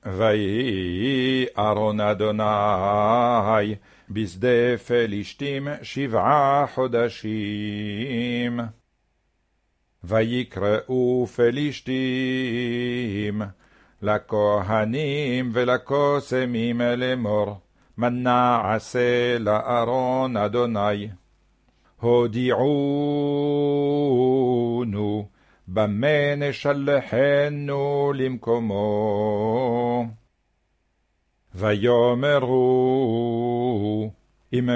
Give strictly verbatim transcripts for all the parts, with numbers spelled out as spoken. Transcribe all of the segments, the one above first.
ויהי ארון אדוני בשדה פלישתים שבעה חודשים. ויקראו פלישתים לכהנים ולקוסמים לאמור, מה נעשה לארון אדוני? הודיעונו במה נשלחנו למקומו. ויאמרו, אם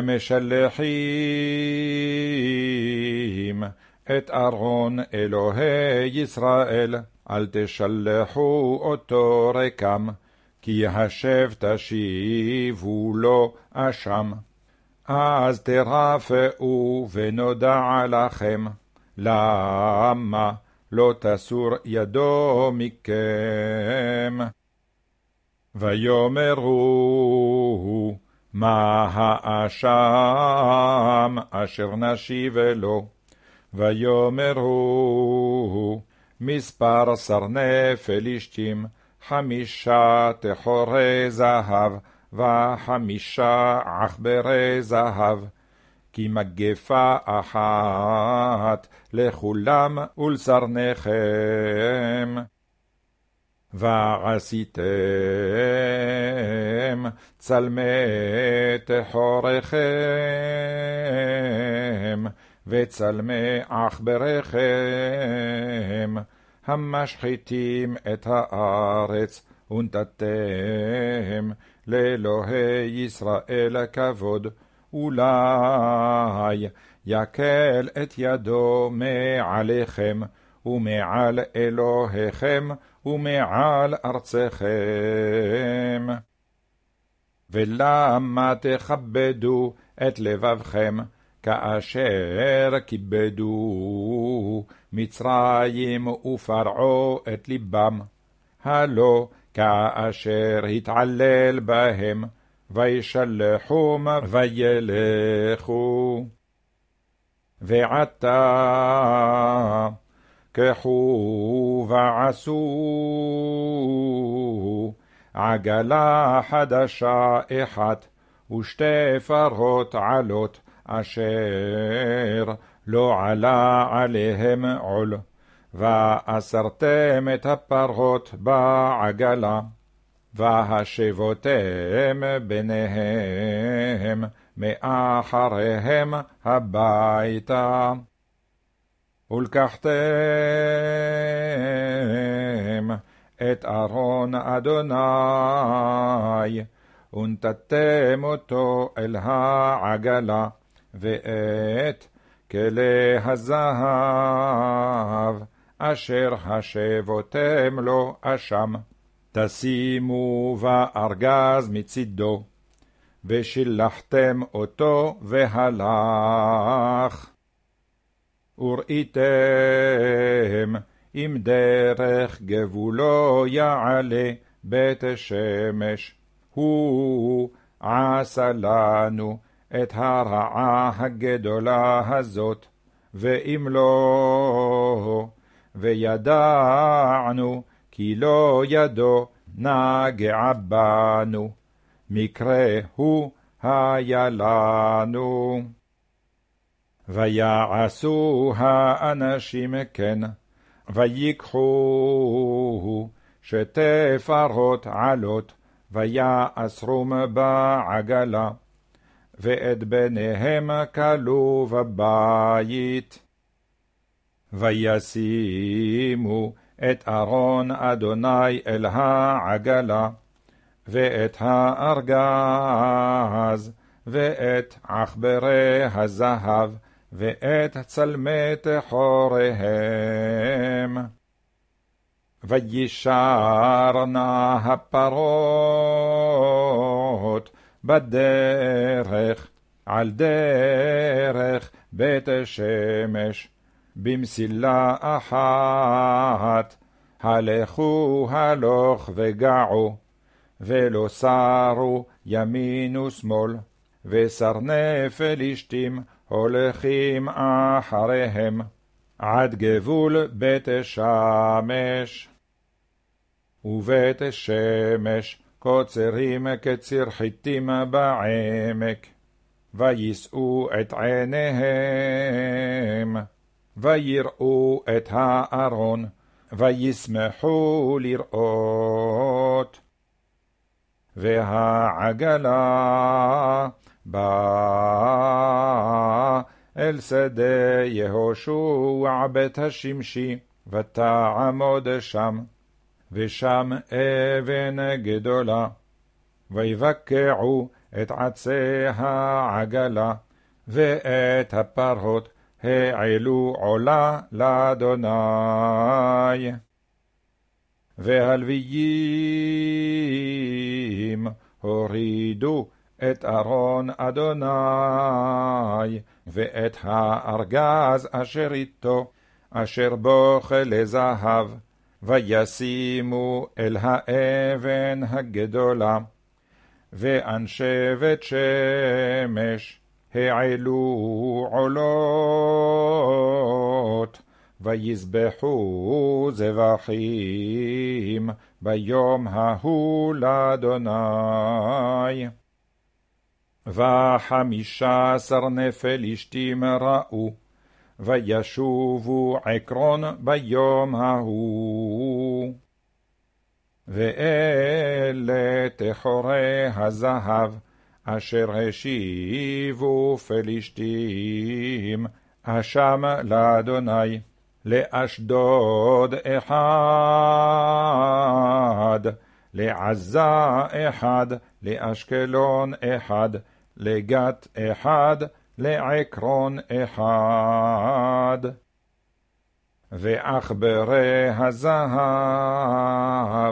משלחים את ארון אלוהי ישראל, אל תשלחו אותו רקם, כי השב תשיבו לו אשם. אז תרפאו ונודע לכם, למה לא תסור ידו מכם. ויאמרו, מה האשם אשר נשיב לו? ויאמרו, מספר סרני פלישתים, חמישה תחורי זהב, וחמישה עכברי זהב, כי מגפה אחת לכולם ולסרניכם. ועשיתם צלמי תחוריכם, וצלמי עכבריכם, המשחיתים את הארץ, ונתתם לאלוהי ישראל כבוד, אולי יקל את ידו מעליכם, ומעל אלוהיכם, ומעל ארצכם. ולמה תכבדו את לבבכם, כאשר כיבדו מצרים ופרעו את ליבם, הלא כאשר התעלל בהם, וישלחום וילכו. ועתה קחו ועשו עגלה חדשה אחת, ושתי פרות עלות, אשר לא עלה עליהם עול, ואסרתם את הפרות בעגלה, והשבותם ביניהם מאחריהם הביתה. ולקחתם את ארון אדוני, ונתתם אותו אל העגלה, ואת כלי הזהב, אשר השבותם לו אשם, תשימו בארגז מצידו, ושילחתם אותו והלך. וראיתם אם דרך גבולו יעלה בית שמש, הוא עשה לנו את הרעה הגדולה הזאת, ואם לא, וידענו כי לא ידו נגעה בנו, מקרה הוא היה לנו. ויעשו האנשים כן, ויקחו שתי פרות עלות, ויאסרום בעגלה, ואת בניהם כלו בבית. וישימו את ארון אדוני אל העגלה, ואת הארגז, ואת עכברי הזהב, ואת צלמי תחוריהם. וישרנה הפרות בדרך, על דרך בית שמש, במסילה אחת, הלכו הלוך וגעו, ולא סרו ימין ושמאל, וסרני פלישתים הולכים אחריהם, עד גבול בית שמש. ובית השמש קוצרים כציר חיטים בעמק, ויישאו את עיניהם, ויראו את הארון, וישמחו לראות. והעגלה באה אל שדה יהושע בית השמשי, ותעמוד שם, ושם אבן גדולה, ויבקעו את עצי העגלה, ואת הפרות העלו עולה לאדוני. והלוויים הורידו את ארון אדוני, ואת הארגז אשר איתו, אשר בו כלי זהב, וישימו אל האבן הגדולה. ואנשי בית שמש העלו עולות, ויזבחו זבחים ביום ההוא לאדוני. וחמישה עשר נפלישתים ראו, וישובו עקרון ביום ההוא. ואלה תחורי הזהב, אשר השיבו פלישתים, אשם לאדוני, לאשדוד אחד, לעזה אחד, לאשקלון אחד, לגת אחד, לעקרון אחד. ועכברי הזהב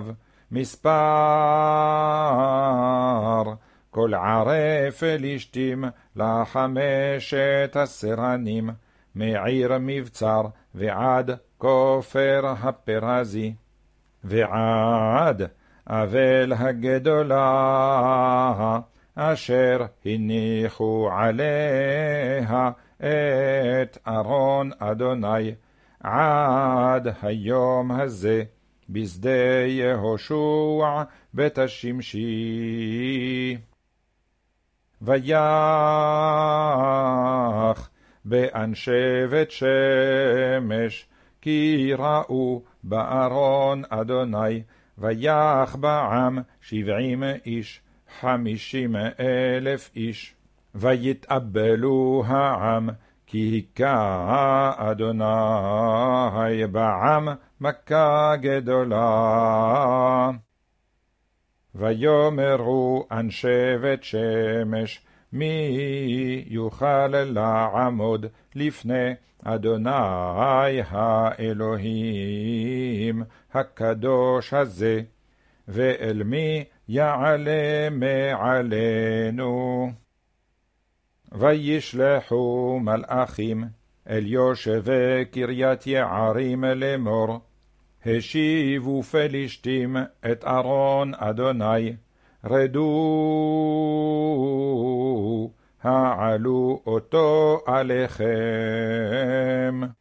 מספר, כל ערי פלישתים לחמשת הסרנים, מעיר מבצר ועד כופר הפרזי, ועד אבל הגדולה, אשר הניחו עליה את ארון אדוני, עד היום הזה, בשדה יהושע בית השמשי. ויח באנשי בית שמש, כי ראו בארון אדוני, ויח בעם שבעים איש, חמישים אלף איש. ויתאבלו העם, כי היכה אדוני בעם מכה גדולה. ויאמרו אנשי בית שמש, מי יוכל לעמוד לפני אדוני האלוהים הקדוש הזה, ואל מי יעלה מעלינו? וישלחו מלאכים אל יושבי קריית יערים לאמור, השיבו פלישתים את ארון אדוני, רדו, העלו אותו עליכם.